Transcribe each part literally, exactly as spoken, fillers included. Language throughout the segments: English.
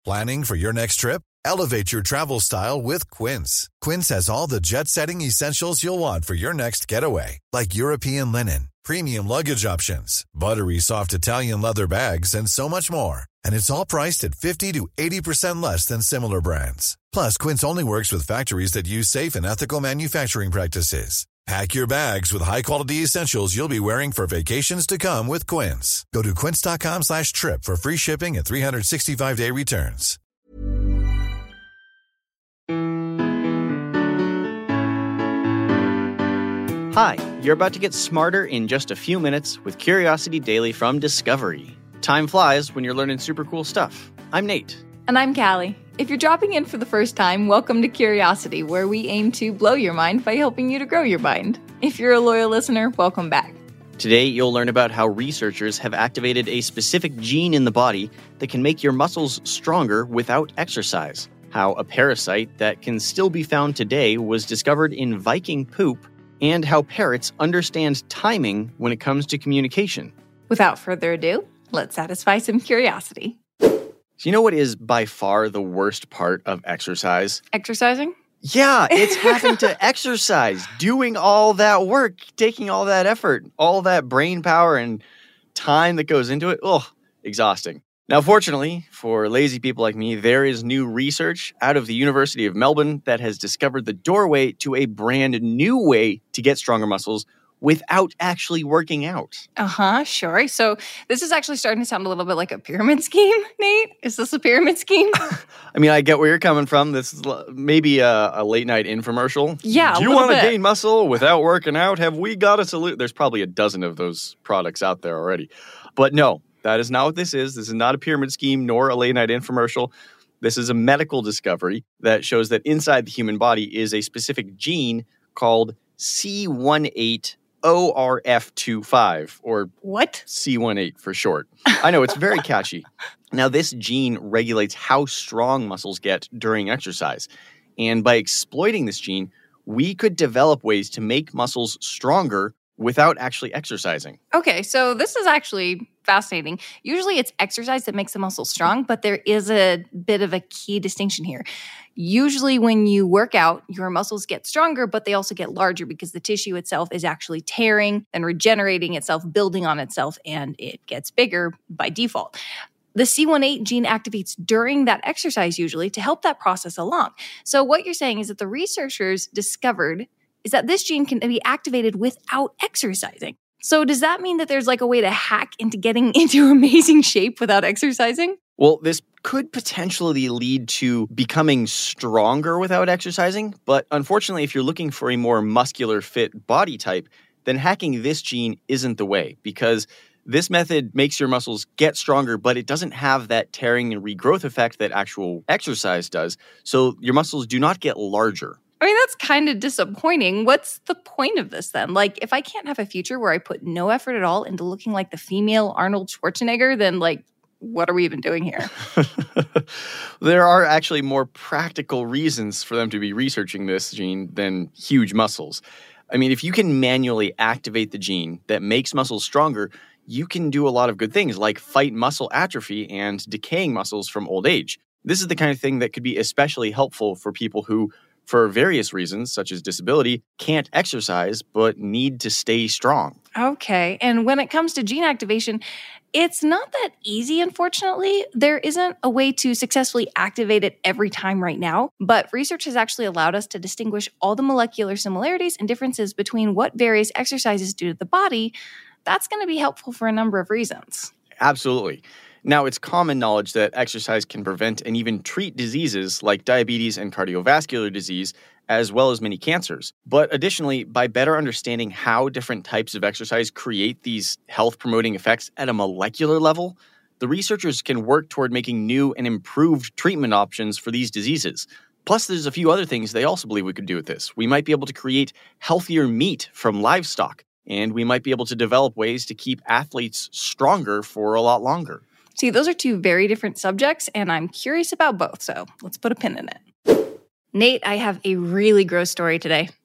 Planning for your next trip? Elevate your travel style with Quince. Quince has all the jet-setting essentials you'll want for your next getaway, like European linen, premium luggage options, buttery soft Italian leather bags, and so much more. And it's all priced at fifty to eighty percent less than similar brands. Plus, Quince only works with factories that use safe and ethical manufacturing practices. Pack your bags with high-quality essentials you'll be wearing for vacations to come with Quince. Go to quince.com slash trip for free shipping and three sixty-five day returns. Hi, you're about to get smarter in just a few minutes with Curiosity Daily from Discovery. Time flies when you're learning super cool stuff. I'm Nate. And I'm Callie. If you're dropping in for the first time, welcome to Curiosity, where we aim to blow your mind by helping you to grow your mind. If you're a loyal listener, welcome back. Today, you'll learn about how researchers have activated a specific gene in the body that can make your muscles stronger without exercise, how a parasite that can still be found today was discovered in Viking poop, and how parrots understand timing when it comes to communication. Without further ado, let's satisfy some curiosity. So you know what is by far the worst part of exercise? Exercising? Yeah, it's having to exercise, doing all that work, taking all that effort, all that brain power and time that goes into it. Ugh, exhausting. Now, fortunately, for lazy people like me, there is new research out of the University of Melbourne that has discovered the doorway to a brand new way to get stronger muscles without actually working out. Uh-huh, sure. So this is actually starting to sound a little bit like a pyramid scheme, Nate. Is this a pyramid scheme? I mean, I get where you're coming from. This is maybe a, a late-night infomercial. Yeah, Do you want to gain muscle without working out? Have we got a solution? There's probably a dozen of those products out there already. But no, that is not what this is. This is not a pyramid scheme nor a late-night infomercial. This is a medical discovery that shows that inside the human body is a specific gene called C eighteen O R F twenty-five, or what? C eighteen for short. I know, it's very catchy. Now, this gene regulates how strong muscles get during exercise. And by exploiting this gene, we could develop ways to make muscles stronger without actually exercising. Okay, so this is actually fascinating. Usually it's exercise that makes the muscle strong, but there is a bit of a key distinction here. Usually when you work out, your muscles get stronger, but they also get larger because the tissue itself is actually tearing and regenerating itself, building on itself, and it gets bigger by default. The C eighteen gene activates during that exercise usually to help that process along. So what you're saying is that the researchers discovered is that this gene can be activated without exercising. So does that mean that there's like a way to hack into getting into amazing shape without exercising? Well, this could potentially lead to becoming stronger without exercising, but unfortunately, if you're looking for a more muscular fit body type, then hacking this gene isn't the way, because this method makes your muscles get stronger, but it doesn't have that tearing and regrowth effect that actual exercise does, so your muscles do not get larger. I mean, that's kind of disappointing. What's the point of this then? Like, if I can't have a future where I put no effort at all into looking like the female Arnold Schwarzenegger, then like, what are we even doing here? There are actually more practical reasons for them to be researching this gene than huge muscles. I mean, if you can manually activate the gene that makes muscles stronger, you can do a lot of good things like fight muscle atrophy and decaying muscles from old age. This is the kind of thing that could be especially helpful for people who, for various reasons, such as disability, can't exercise but need to stay strong. Okay. And when it comes to gene activation, it's not that easy, unfortunately. There isn't a way to successfully activate it every time right now, but research has actually allowed us to distinguish all the molecular similarities and differences between what various exercises do to the body. That's going to be helpful for a number of reasons. Absolutely. Now, it's common knowledge that exercise can prevent and even treat diseases like diabetes and cardiovascular disease, as well as many cancers. But additionally, by better understanding how different types of exercise create these health-promoting effects at a molecular level, the researchers can work toward making new and improved treatment options for these diseases. Plus, there's a few other things they also believe we could do with this. We might be able to create healthier meat from livestock, and we might be able to develop ways to keep athletes stronger for a lot longer. See, those are two very different subjects, and I'm curious about both, so let's put a pin in it. Nate, I have a really gross story today.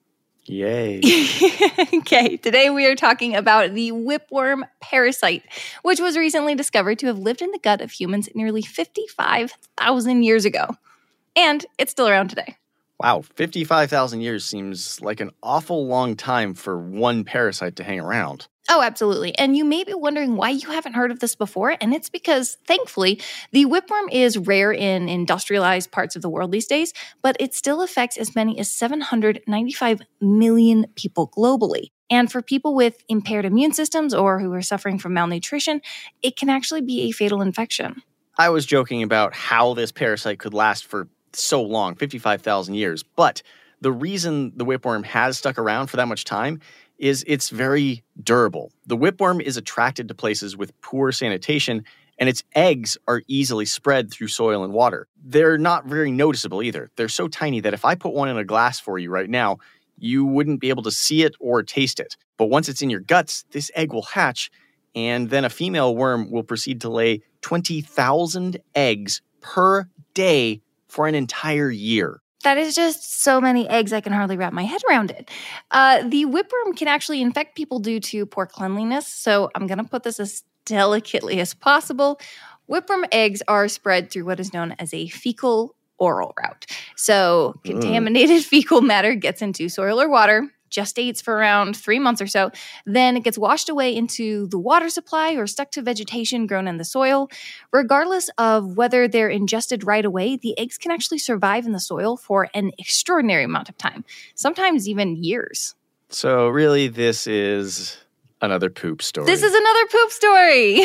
Yay. Okay, today we are talking about the whipworm parasite, which was recently discovered to have lived in the gut of humans nearly fifty-five thousand years ago. And it's still around today. Wow, fifty-five thousand years seems like an awful long time for one parasite to hang around. Oh, absolutely. And you may be wondering why you haven't heard of this before, and it's because, thankfully, the whipworm is rare in industrialized parts of the world these days, but it still affects as many as seven hundred ninety-five million people globally. And for people with impaired immune systems or who are suffering from malnutrition, it can actually be a fatal infection. I was joking about how this parasite could last for so long, fifty-five thousand years, but the reason the whipworm has stuck around for that much time is it's very durable. The whipworm is attracted to places with poor sanitation, and its eggs are easily spread through soil and water. They're not very noticeable either. They're so tiny that if I put one in a glass for you right now, you wouldn't be able to see it or taste it. But once it's in your guts, this egg will hatch, and then a female worm will proceed to lay twenty thousand eggs per day for an entire year. That is just so many eggs, I can hardly wrap my head around it. Uh, the whipworm can actually infect people due to poor cleanliness, so I'm going to put this as delicately as possible. Whipworm eggs are spread through what is known as a fecal-oral route. So contaminated fecal matter gets into soil or water, gestates for around three months or so. Then it gets washed away into the water supply or stuck to vegetation grown in the soil. Regardless of whether they're ingested right away, the eggs can actually survive in the soil for an extraordinary amount of time, sometimes even years. So really, this is another poop story. This is another poop story.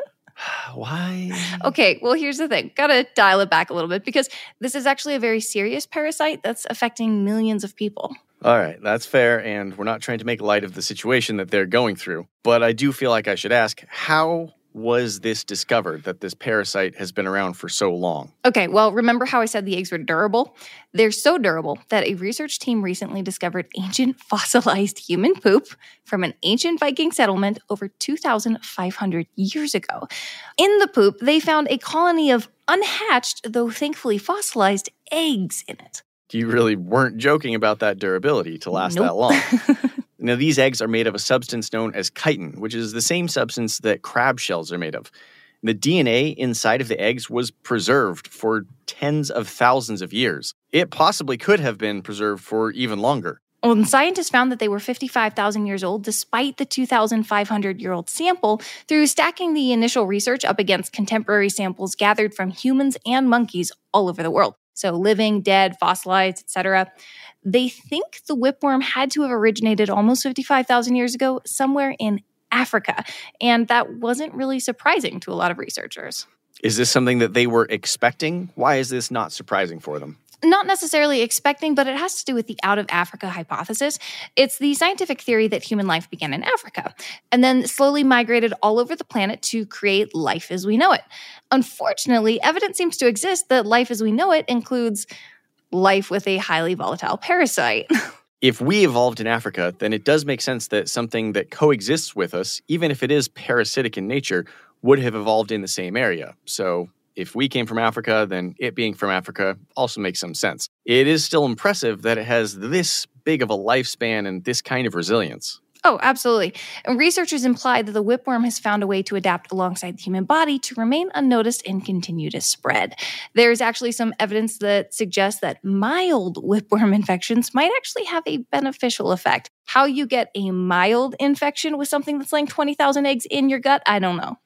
Why? Okay, well, here's the thing. Gotta dial it back a little bit because this is actually a very serious parasite that's affecting millions of people. All right, that's fair, and we're not trying to make light of the situation that they're going through. But I do feel like I should ask, how was this discovered that this parasite has been around for so long? Okay, well, remember how I said the eggs were durable? They're so durable that a research team recently discovered ancient fossilized human poop from an ancient Viking settlement over two thousand five hundred years ago. In the poop, they found a colony of unhatched, though thankfully fossilized, eggs in it. You really weren't joking about that durability to last Nope. that long. Now, these eggs are made of a substance known as chitin, which is the same substance that crab shells are made of. The D N A inside of the eggs was preserved for tens of thousands of years. It possibly could have been preserved for even longer. Well, and scientists found that they were fifty-five thousand years old despite the two thousand five hundred year old sample through stacking the initial research up against contemporary samples gathered from humans and monkeys all over the world. So living, dead, fossilized, et cetera. They think the whipworm had to have originated almost fifty-five thousand years ago somewhere in Africa. And that wasn't really surprising to a lot of researchers. Is this something that they were expecting? Why is this not surprising for them? Not necessarily expecting, but it has to do with the out of Africa hypothesis. It's the scientific theory that human life began in Africa and then slowly migrated all over the planet to create life as we know it. Unfortunately, evidence seems to exist that life as we know it includes life with a highly volatile parasite. If we evolved in Africa, then it does make sense that something that coexists with us, even if it is parasitic in nature, would have evolved in the same area. So if we came from Africa, then it being from Africa also makes some sense. It is still impressive that it has this big of a lifespan and this kind of resilience. Oh, absolutely. And researchers imply that the whipworm has found a way to adapt alongside the human body to remain unnoticed and continue to spread. There's actually some evidence that suggests that mild whipworm infections might actually have a beneficial effect. How you get a mild infection with something that's laying twenty thousand eggs in your gut, I don't know.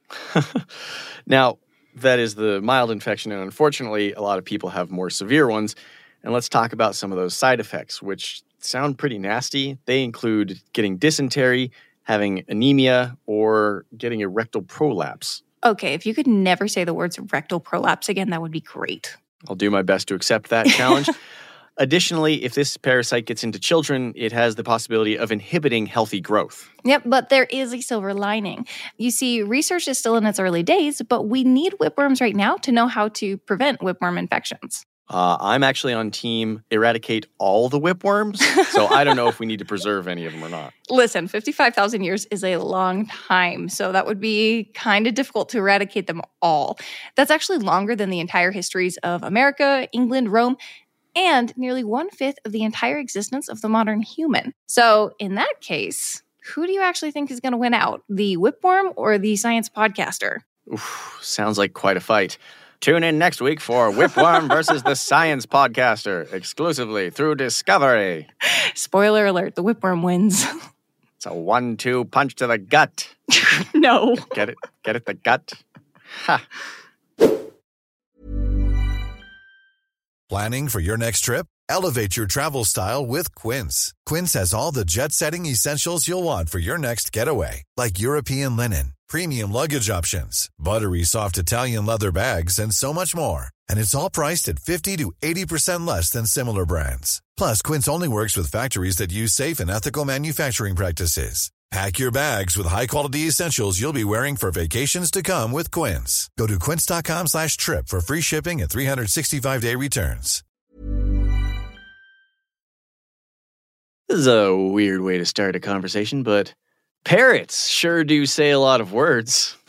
Now, that is the mild infection, and unfortunately, a lot of people have more severe ones. And let's talk about some of those side effects, which sound pretty nasty. They include getting dysentery, having anemia, or getting a rectal prolapse. Okay, if you could never say the words rectal prolapse again, that would be great. I'll do my best to accept that challenge. Additionally, if this parasite gets into children, it has the possibility of inhibiting healthy growth. Yep, but there is a silver lining. You see, research is still in its early days, but we need whipworms right now to know how to prevent whipworm infections. Uh, I'm actually on team eradicate all the whipworms, so I don't know if we need to preserve any of them or not. Listen, fifty-five thousand years is a long time, so that would be kind of difficult to eradicate them all. That's actually longer than the entire histories of America, England, Rome, and nearly one-fifth of the entire existence of the modern human. So in that case, who do you actually think is going to win out, the whipworm or the science podcaster? Oof, sounds like quite a fight. Tune in next week for Whipworm versus the Science Podcaster, exclusively through Discovery. Spoiler alert, the whipworm wins. It's a one two punch to the gut. No. Get it? Get it? The gut? Ha. Planning for your next trip? Elevate your travel style with Quince. Quince has all the jet-setting essentials you'll want for your next getaway, like European linen, premium luggage options, buttery soft Italian leather bags, and so much more. And it's all priced at fifty to eighty percent less than similar brands. Plus, Quince only works with factories that use safe and ethical manufacturing practices. Pack your bags with high-quality essentials you'll be wearing for vacations to come with Quince. Go to quince.com slash trip for free shipping and three sixty-five day returns. This is a weird way to start a conversation, but parrots sure do say a lot of words.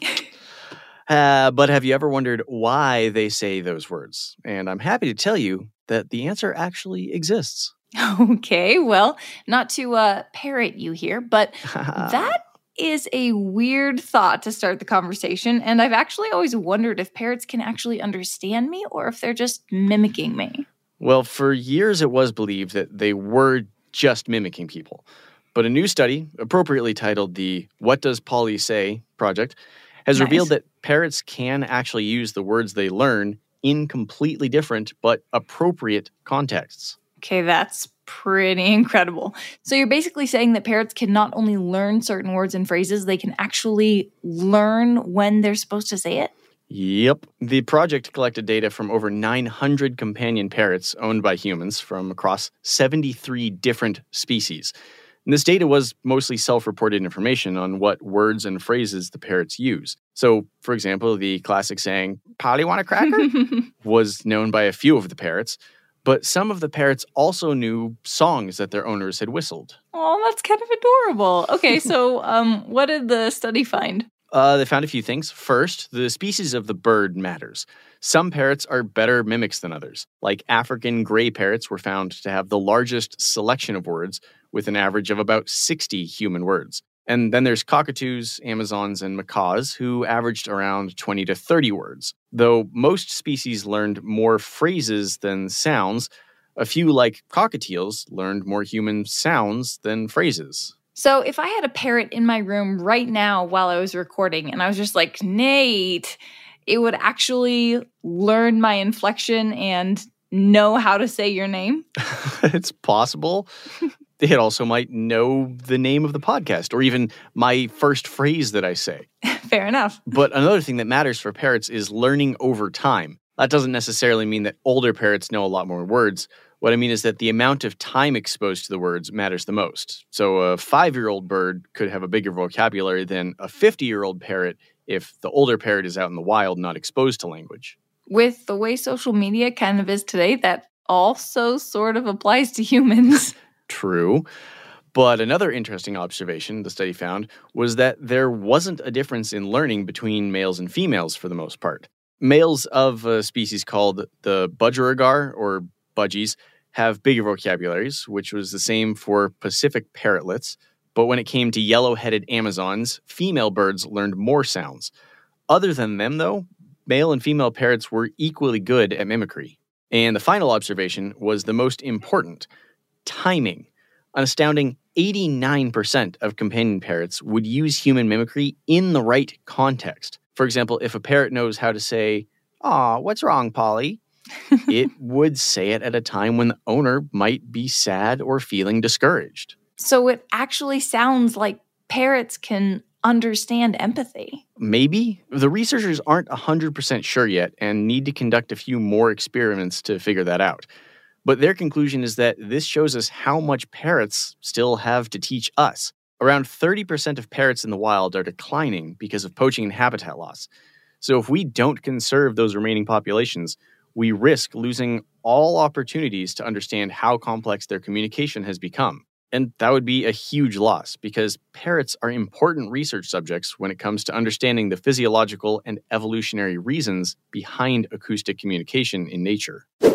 uh, but have you ever wondered why they say those words? And I'm happy to tell you that the answer actually exists. Okay, well, not to uh, parrot you here, but that is a weird thought to start the conversation. And I've actually always wondered if parrots can actually understand me or if they're just mimicking me. Well, for years it was believed that they were just mimicking people. But a new study, appropriately titled the What Does Polly Say project, has Nice. revealed that parrots can actually use the words they learn in completely different but appropriate contexts. Okay, that's pretty incredible. So you're basically saying that parrots can not only learn certain words and phrases, they can actually learn when they're supposed to say it? Yep. The project collected data from over nine hundred companion parrots owned by humans from across seventy-three different species. And this data was mostly self-reported information on what words and phrases the parrots use. So, for example, the classic saying, "Polly want a cracker?" was known by a few of the parrots, but some of the parrots also knew songs that their owners had whistled. Oh, that's kind of adorable. Okay, so um, what did the study find? Uh, they found a few things. First, the species of the bird matters. Some parrots are better mimics than others. Like African gray parrots were found to have the largest selection of words, with an average of about sixty human words. And then there's cockatoos, Amazons, and macaws, who averaged around twenty to thirty words. Though most species learned more phrases than sounds, a few, like cockatiels, learned more human sounds than phrases. So if I had a parrot in my room right now while I was recording and I was just like, Nate, it would actually learn my inflection and know how to say your name? It's possible. It also might know the name of the podcast or even my first phrase that I say. Fair enough. But another thing that matters for parrots is learning over time. That doesn't necessarily mean that older parrots know a lot more words. What I mean is that the amount of time exposed to the words matters the most. So a five-year-old bird could have a bigger vocabulary than a fifty-year-old parrot if the older parrot is out in the wild, not exposed to language. With the way social media kind of is today, that also sort of applies to humans. True. But another interesting observation the study found was that there wasn't a difference in learning between males and females for the most part. Males of a species called the budgerigar, or budgies, have bigger vocabularies, which was the same for Pacific parrotlets. But when it came to yellow-headed Amazons, female birds learned more sounds. Other than them, though, male and female parrots were equally good at mimicry. And the final observation was the most important: timing. An astounding eighty-nine percent of companion parrots would use human mimicry in the right context. For example, if a parrot knows how to say, "Aw, what's wrong, Polly?" it would say it at a time when the owner might be sad or feeling discouraged. So it actually sounds like parrots can understand empathy. Maybe. The researchers aren't one hundred percent sure yet and need to conduct a few more experiments to figure that out. But their conclusion is that this shows us how much parrots still have to teach us. Around thirty percent of parrots in the wild are declining because of poaching and habitat loss. So if we don't conserve those remaining populations, we risk losing all opportunities to understand how complex their communication has become. And that would be a huge loss because parrots are important research subjects when it comes to understanding the physiological and evolutionary reasons behind acoustic communication in nature.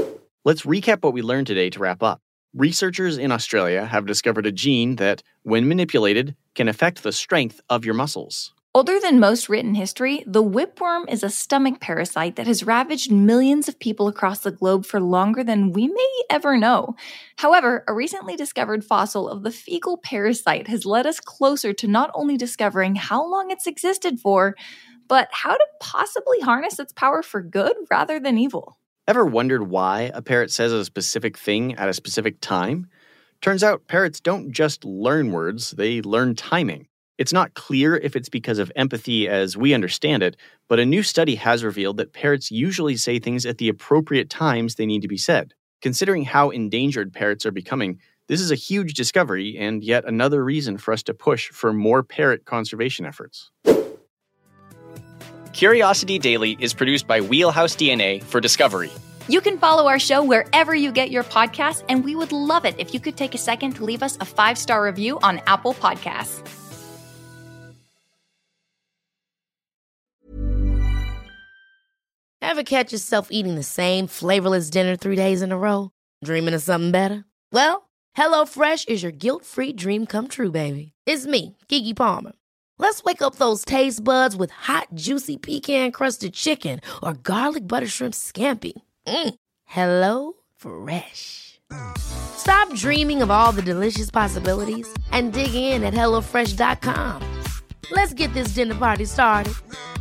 Let's recap what we learned today to wrap up. Researchers in Australia have discovered a gene that, when manipulated, can affect the strength of your muscles. Older than most written history, the whipworm is a stomach parasite that has ravaged millions of people across the globe for longer than we may ever know. However, a recently discovered fossil of the fecal parasite has led us closer to not only discovering how long it's existed for, but how to possibly harness its power for good rather than evil. Ever wondered why a parrot says a specific thing at a specific time? Turns out parrots don't just learn words, they learn timing. It's not clear if it's because of empathy as we understand it, but a new study has revealed that parrots usually say things at the appropriate times they need to be said. Considering how endangered parrots are becoming, this is a huge discovery and yet another reason for us to push for more parrot conservation efforts. Curiosity Daily is produced by Wheelhouse D N A for Discovery. You can follow our show wherever you get your podcasts, and we would love it if you could take a second to leave us a five-star review on Apple Podcasts. Ever catch yourself eating the same flavorless dinner three days in a row? Dreaming of something better? Well, HelloFresh is your guilt-free dream come true, baby. It's me, Keke Palmer. Let's wake up those taste buds with hot, juicy pecan-crusted chicken or garlic butter shrimp scampi. Mm. Hello Fresh. Stop dreaming of all the delicious possibilities and dig in at hello fresh dot com. Let's get this dinner party started.